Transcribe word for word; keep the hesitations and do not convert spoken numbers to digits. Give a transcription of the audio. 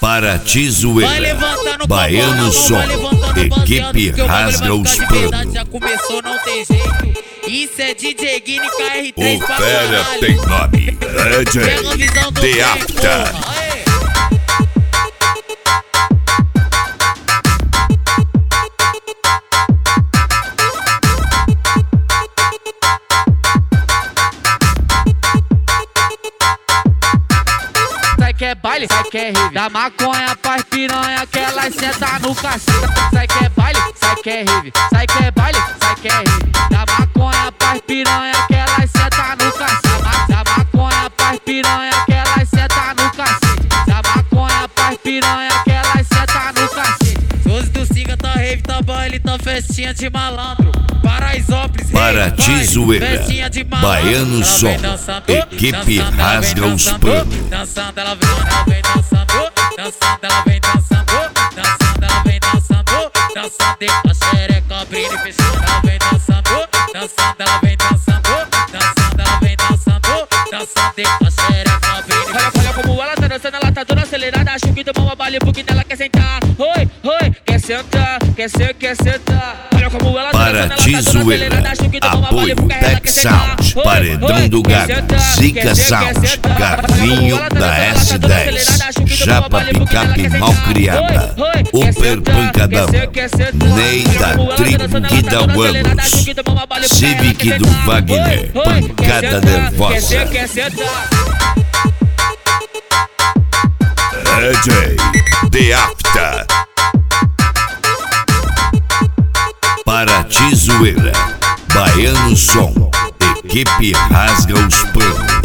Paraty Zoeira, Baiano Som, equipe rasga os panos. Já começou, não tem jeito. Isso é D J Guine K R três. O fera tem nome, D J The After. Sai que é baile, sai que é rave. Da maconha pras piranha que elas senta no cacete. Sai que é baile, sai que é rave. Sai que é baile, sai que é rave. Da maconha pras piranha que elas senta no cacete. Da maconha pras piranha que elas senta no cacete. Da maconha pras piranha que elas senta no cacete. Doze do Singa tá rave, tá baile, tá festinha de malandro. Paraisópolis, Paraty Zoeira, Baiano Som, equipe rasga os panos. Dançando, ela vem, ela vem dançando, dançando, ela vem dançando, dançando, ela vem dançando, dançando, a xereca abrindo e fechando, ela vem dançando, dançando, ela vem dançando, dançando, ela vem dançando, dançando, a xereca abrindo. Olha, olha como ela tá dançando, ela tá toda acelerada, acho que tomou uma bala porque nela quer sentar. Oi, oi, quer sentar, quer ser, quer sentar. Olha como ela tá Paraty Zoeira, apoio Tech Sound, Paredão do Gato, Zica Sound, Carlinho da S dez, Japa Picape Malcriada, Upper Pancadão, Ney da Tribo da Wamos, Civic do Wagner, Pancada Nervosa. D J The After. Paraty Zoeira, Baiano Som, equipe rasga os panos.